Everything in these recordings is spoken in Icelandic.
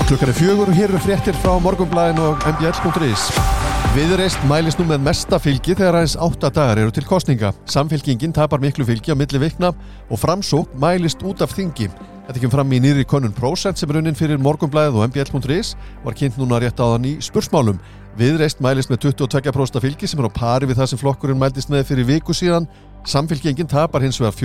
Klukkan 4 og hér eru fréttir frá Morgunblaðinu og mbl.is. Viðreisn mælist nú með mesta fylgi þegar aðeins 8 dagar eru til kosninga. Samfylkingin tapar miklu fylgi á milli vikna og Framsókn mælist út af þingi. Þetta kemur fram í nýrri könnun Prósent sem er unnin fyrir Morgunblaðið og mbl.is var kynnt núna rétt áðan í spursmálum. Viðreisn mælist með 22% fylgi sem er á pari við það sem flokkurinn mældist með fyrir viku síðan. Samfylkingin tapar hins vegar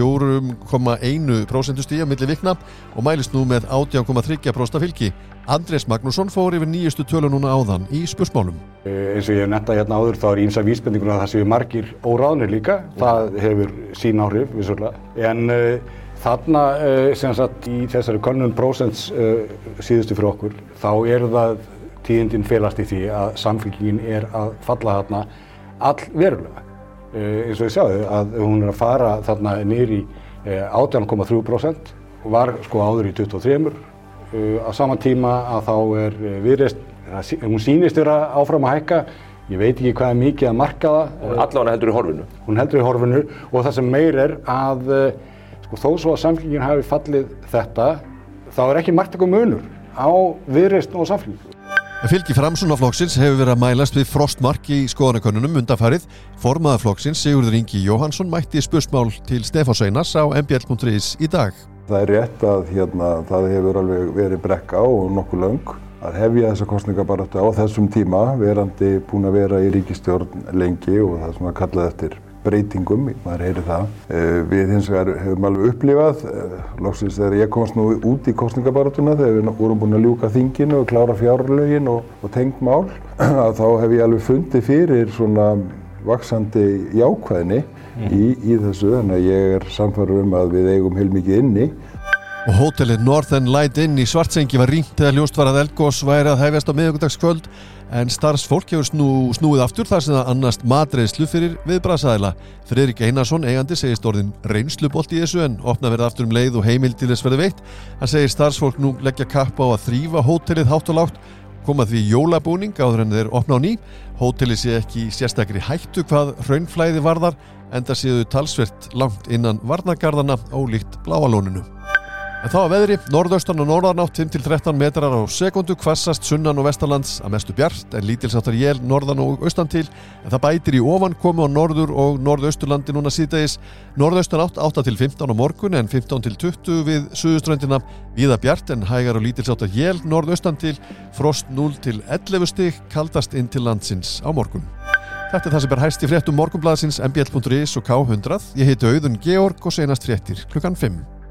4,1% stig á milli vikna og mælist nú með 18,3% fylgi. Andrés Magnússon fór yfir nýjustu tölu núna áðan í spursmálum. Eins og ég hef nefnt hérna áður þá er ýmsar vísbendingur að það séu margir óráðnir líka. Það hefur sín áhrif vissulega. En þarna sem sagt í þessari könnun Prósents síðustu fyrir okkur þá það tíðindin felast í því að Samfylkingin er að falla þarna allverulega. Eins og ég sjáðu að hún er að fara þarna niður í 18,3% og var sko áður í 23%. Á sama tíma að þá er Viðreisn, hún sýnist vera áfram að hækka. Ég veit ekki hvað er mikið að marka það. Allavega heldur í horfinu. Hún heldur í horfinu og það sem meir er að sko, þó svo að Samfylkingin hafi fallið þetta, þá er ekki marktakum munur á Viðreisn og Samfylkingin. Fylgi Framsóknarflokksins hefur verið að mælast við frostmark í skoðanakönnunum undanfarið. Formaður flokksins Sigurður Ingi Jóhannsson mætti spursmál til Stefáns Einars á mbl.is í dag. Það er rétt að það hefur alveg verið brekka og nokkuð löng að hefja þessa kosningabaráttu á þessum tíma, verandi búin að vera í ríkisstjórn lengi og það er svona kallað eftir breytingum, maður heyri það. Við hins vegar hefum alveg upplifað, loksins þegar ég komst nú út í kosningabaráttuna þegar við vorum búin að ljúka þinginu og klára fjárlögin og tengd mál, að þá hef ég alveg fundið fyrir svona vaxandi jákvæðni í þessu, þannig að ég er sannfærður að við eigum heilmikið inni. Og hótelið Northern Light Inn í Svartsengi var rýmt þegar ljóst var að eldgos væri að hefjast á miðvikudagskvöld en starfsfólk hefur snúið aftur þar sem það annast matreiðslu fyrir viðbragðsaðila. Friðrik Einarsson, eigandi, segist orðinn reynslubolt í þessu en opna verið aftur leið og heimild til þess verði veitt. Hann segir starfsfólk nú leggja kapp á að þrífa hótelið hátt og lágt, koma því jólabúning áður en þeir opna á ný. Hótelið sé ekki sérstakri hættu hvað hraunflæði varðar enda séu talsvert langt innan varnargarðana ólíkt Bláalóninu. En þá að veðri, norðaustan og norðanátt 5-13 metrar á sekundu, hvassast sunnan og vestanlands að mestu bjart en lítilsháttar él norðan og austan til en það bætir í ofankomu á norður og norðausturlandi núna síðdegis. Norðaustanátt 8-15 á morgun en 15-20 við suðurströndina, víða bjart en hægar og lítilsháttar él norðaustan til, frost 0-11 stig, kaldast inn til landsins á morgun. Þetta er það sem hæst í fréttum Morgunblaðsins mbl.is og K100. Ég heiti Auðun Georg og seinast fréttir klukkan 5.